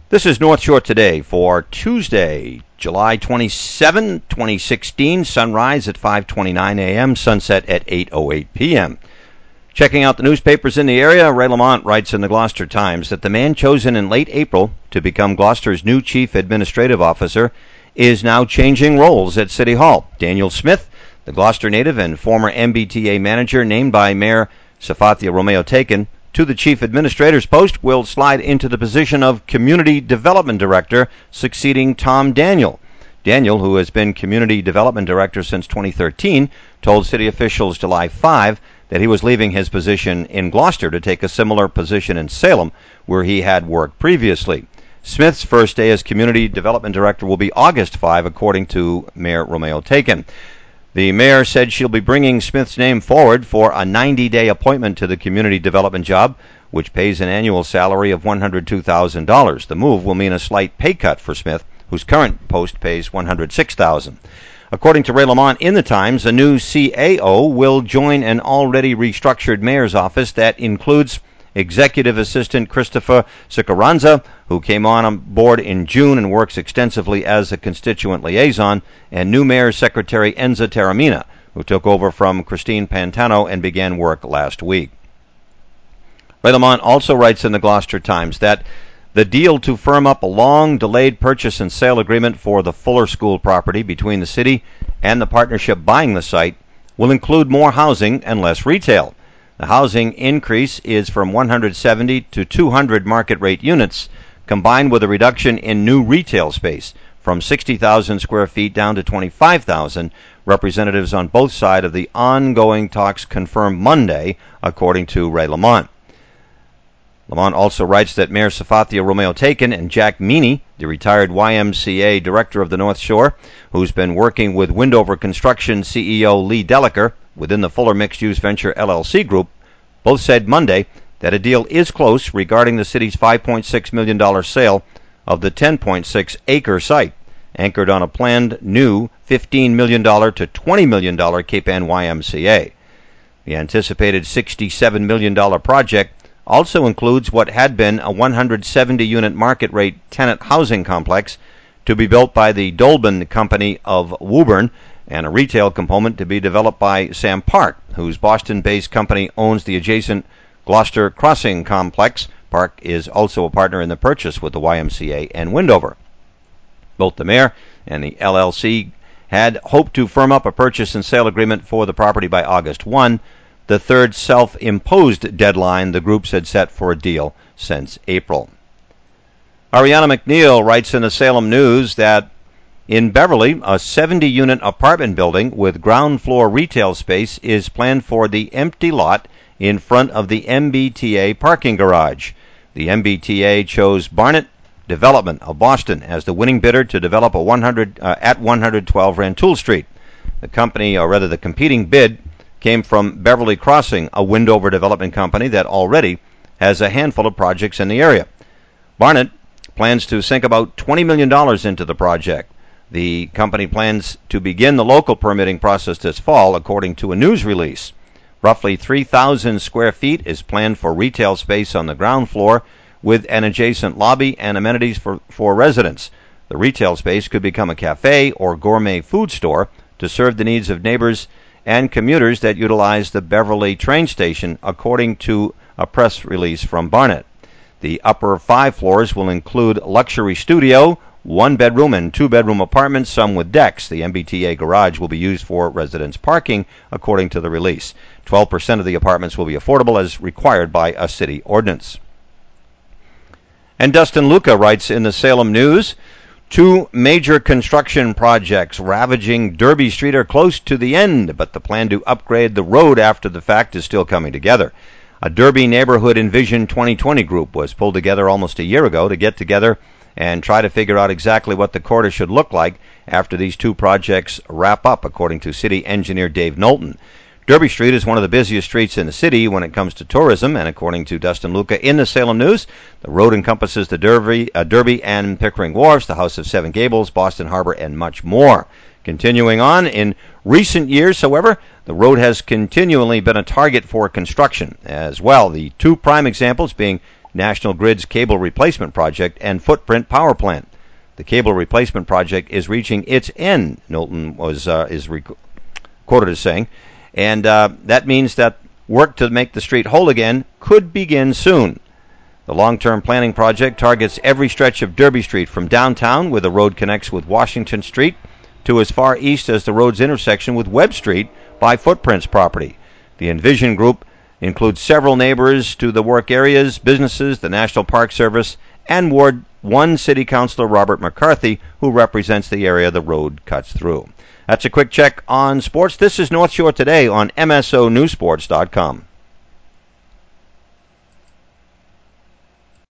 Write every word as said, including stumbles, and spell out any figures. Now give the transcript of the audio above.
This is North Shore Today for Tuesday, July twenty-seventh, twenty sixteen. Sunrise at five twenty-nine a.m., sunset at eight oh eight p.m. Checking out the newspapers in the area, Ray Lamont writes in the Gloucester Times that the man chosen in late April to become Gloucester's new chief administrative officer is now changing roles at City Hall. Daniel Smith, the Gloucester native and former M B T A manager named by Mayor Safathia Romeo-Taken to the chief administrator's post, will slide into the position of community development director, succeeding Tom Daniel. Daniel, who has been community development director since twenty thirteen, told city officials July fifth that he was leaving his position in Gloucester to take a similar position in Salem, where he had worked previously. Smith's first day as community development director will be August fifth, according to Mayor Romeo-Taken. The mayor said she'll be bringing Smith's name forward for a ninety-day appointment to the community development job, which pays an annual salary of one hundred two thousand dollars. The move will mean a slight pay cut for Smith, whose current post pays one hundred six thousand dollars. According to Ray Lamont in the Times, a new C A O will join an already restructured mayor's office that includes Executive Assistant Christopher Sikaranza, who came on board in June and works extensively as a constituent liaison, and new Mayor's Secretary Enza Taramina, who took over from Christine Pantano and began work last week. Ray Lamont also writes in the Gloucester Times that the deal to firm up a long-delayed purchase and sale agreement for the Fuller School property between the city and the partnership buying the site will include more housing and less retail. The housing increase is from one hundred seventy to two hundred market rate units, combined with a reduction in new retail space from sixty thousand square feet down to twenty-five thousand. Representatives on both sides of the ongoing talks confirmed Monday, according to Ray Lamont. Lamont also writes that Mayor Safathia Romeo-Taken and Jack Meany, the retired Y M C A director of the North Shore, who's been working with Windover Construction C E O Lee Deliker within the Fuller Mixed Use Venture L L C group, both said Monday that a deal is close regarding the city's five point six million dollars sale of the ten point six acre site, anchored on a planned new fifteen million dollars to twenty million dollars Cape Ann Y M C A. The anticipated sixty-seven million dollars project also includes what had been a one hundred seventy unit market rate tenant housing complex to be built by the Dolben Company of Woburn, and a retail component to be developed by Sam Park, whose Boston-based company owns the adjacent Gloucester Crossing complex. Park is also a partner in the purchase with the Y M C A and Windover. Both the mayor and the L L C had hoped to firm up a purchase and sale agreement for the property by August first, the third self-imposed deadline the groups had set for a deal since April. Ariana McNeil writes in the Salem News that in Beverly, a seventy unit apartment building with ground floor retail space is planned for the empty lot in front of the M B T A parking garage. The M B T A chose Barnett Development of Boston as the winning bidder to develop a one hundred uh, at one twelve Rantoul Street. The company, or rather the competing bid, came from Beverly Crossing, a Windover development company that already has a handful of projects in the area. Barnett plans to sink about twenty million dollars into the project. The company plans to begin the local permitting process this fall, according to a news release. Roughly three thousand square feet is planned for retail space on the ground floor, with an adjacent lobby and amenities for, for residents. The retail space could become a cafe or gourmet food store to serve the needs of neighbors and commuters that utilize the Beverly train station, according to a press release from Barnett. The upper five floors will include luxury studio, one-bedroom and two-bedroom apartments, some with decks. The M B T A garage will be used for residents' parking, according to the release. twelve percent of the apartments will be affordable as required by a city ordinance. And Dustin Luca writes in the Salem News, two major construction projects ravaging Derby Street are close to the end, but the plan to upgrade the road after the fact is still coming together. A Derby Neighborhood Envision twenty twenty group was pulled together almost a year ago to get together and try to figure out exactly what the corridor should look like after these two projects wrap up, according to city engineer Dave Knowlton. Derby Street is one of the busiest streets in the city when it comes to tourism, and according to Dustin Luca in the Salem News, the road encompasses the Derby, uh, Derby and Pickering Wharfs, the House of Seven Gables, Boston Harbor, and much more. Continuing on, in recent years, however, the road has continually been a target for construction as well, the two prime examples being National Grid's cable replacement project and footprint power plant. The cable replacement project is reaching its end, Knowlton was uh, is rec- quoted as saying, and uh, that means that work to make the street whole again could begin soon. The long-term planning project targets every stretch of Derby Street from downtown, where the road connects with Washington Street, to as far east as the road's intersection with Webb Street by Footprints property. The Envision Group includes several neighbors to the work areas, businesses, the National Park Service, and Ward one City Councilor Robert McCarthy, who represents the area the road cuts through. That's a quick check on sports. This is North Shore Today on M S O News Sports dot com.